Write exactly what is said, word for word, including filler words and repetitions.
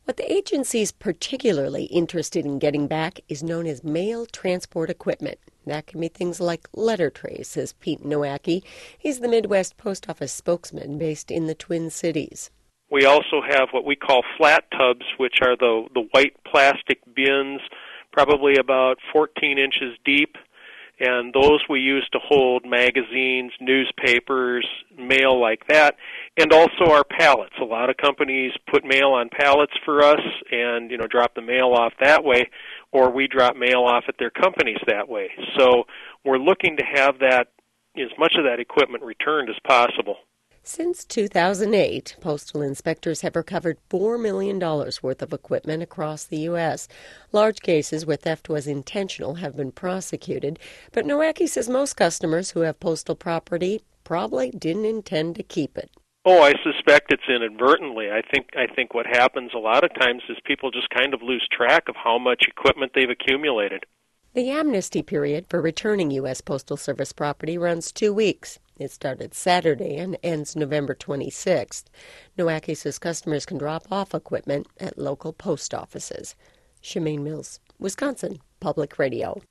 What the agency's particularly interested in getting back is known as mail transport equipment. That can be things like letter trays, says Pete Nowacki. He's the Midwest Post Office spokesman based in the Twin Cities. We also have what we call flat tubs, which are the, the white plastic bins, probably about fourteen inches deep, and those we use to hold magazines, newspapers, mail like that, and also our pallets. A lot of companies put mail on pallets for us and, you know, drop the mail off that way, or we drop mail off at their companies that way. So we're looking to have that, as much of that equipment returned as possible. Since two thousand eight, postal inspectors have recovered four million dollars worth of equipment across the U S. Large cases where theft was intentional have been prosecuted, but Nowacki says most customers who have postal property probably didn't intend to keep it. Oh, I suspect it's inadvertently. I think I think what happens a lot of times is people just kind of lose track of how much equipment they've accumulated. The amnesty period for returning U S. Postal Service property runs two weeks. It started Saturday and ends November twenty-sixth. Nowacki says customers can drop off equipment at local post offices. Shemaine Mills, Wisconsin Public Radio.